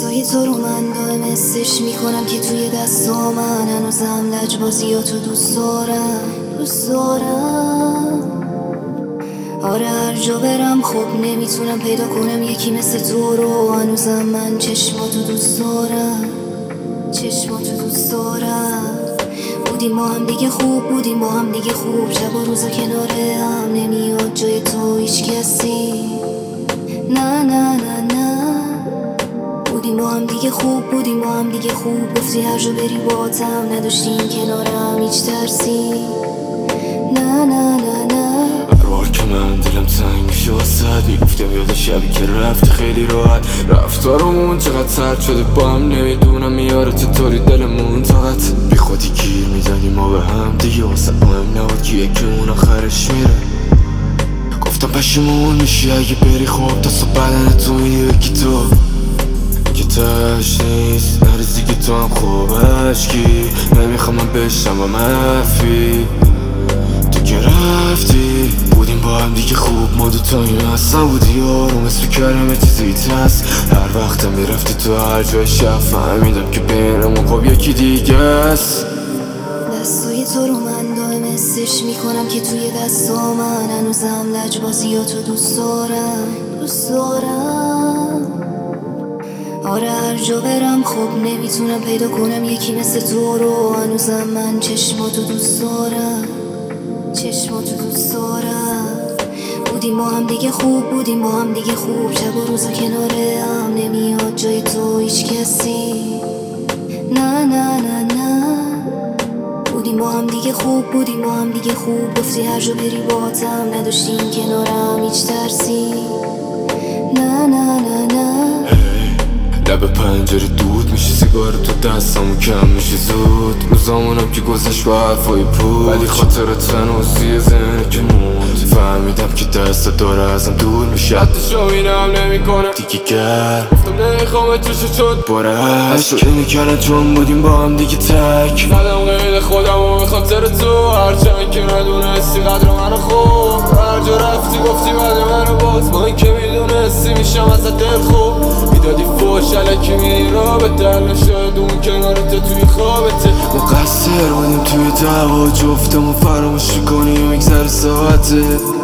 دستای تو رو من دائم حسش میکنم که توی دستامن هنوزم لجبازیاتو دوست دارم آره هر جا برم خب نمیتونم پیدا کنم یکی مثل تو رو هنوزم من چشماتو دوست دارم بودیم با هم دیگه خوب شب و روزا کنار هم نمیاد جای تو هیچ کسی نه بودیم با هم دیگه خوب گفتی هر جا بری باتم نداشتی این کنارم هیچ ترسی نه هر بار که من دلم تنگ میشه واسد میگفتم یاد شبی که رفت خیلی راحت رفتارمون چقدر سرد شده با هم نمیدونم میاره چطوری دلمون طاقت بی خودی گیر میزنیم ما به هم دیگه واسه مهم نبود که یکیمون آخرش میره گفتم پشیمون میشی اگه بری خوب تا صبح بدن تو میدی بگی تو که تش نیست نریزی که تو هم خوبش کی نمیخوام من بشم و منفی تو که رفتی بودیم با هم دیگه خوب ما دوتاییم اصلا بودی آروم اسم کلمه چیزی هست هر وقت میرفتی تو هر جای شب فهمیدم که بینمون خب یکی دیگه است دستای تو رو من دائم حسش میکنم که توی دستامن هنوزم لجبازیاتو دوست دارم آره هر جا برم خب نمیتونم پیدا کنم یکی مثل تو رو هنوزم من چشماتو دوست دارم بودیم با هم دیگه خوب شب و روزا کنار هم نمیاد جای تو هیچ کسی نه بودیم با هم دیگه خوب گفتی هر جا بری باتم نداشتی این کنارم هیچ ترسی نه لب پنجره دود میشه سیگار تو دستامو کم میشه زود روزامونم که گذشت با حرفای پود ولی خاطرت هنوزی ذهنه که موند فهمیدم که دست داره ازم دور میشه حتی شاوینم نمیکنم دیگه گر گفتم نمیخوام توشو شد بارش که میکردن چون بودیم با هم دیگه تک زدم قید خودم و به خاطر تو هرچند که ندونستی قدر منو خوب هر جا رفتی گفتی بعد منو باز با این که میدونستی میشم ازت دل خوب میدادی فوش علکی میری رابطه نشاید اون کنارت توی خوابته مقصر بودیم توی دعوا جفتمون فراموش کنی و میگذره ساعته